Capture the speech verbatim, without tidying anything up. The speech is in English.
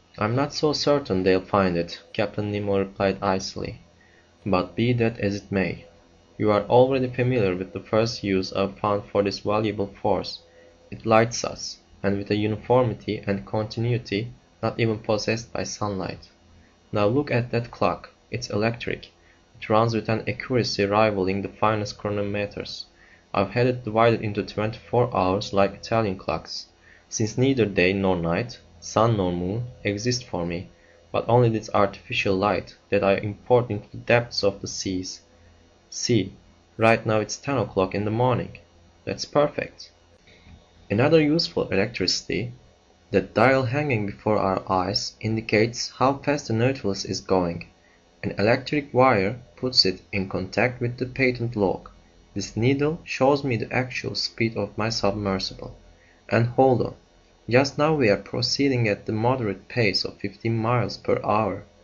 "I'm not so certain they'll find it," Captain Nemo replied icily. "But be that as it may, you are already familiar with the first use I've found for this valuable force. It lights us, and with a uniformity and continuity not even possessed by sunlight. Now look at that clock. It's electric. It runs with an accuracy rivaling the finest chronometers. I've had it divided into twenty-four hours like Italian clocks, since neither day nor night, sun nor moon, exist for me, but only this artificial light that I import into the depths of the seas. See, right now it's ten o'clock in the morning. That's perfect." Another useful electricity, that dial hanging before our eyes, indicates how fast the Nautilus is going. An electric wire puts it in contact with the patent log. This needle shows me the actual speed of my submersible. And hold on, just now we are proceeding at the moderate pace of fifteen miles per hour.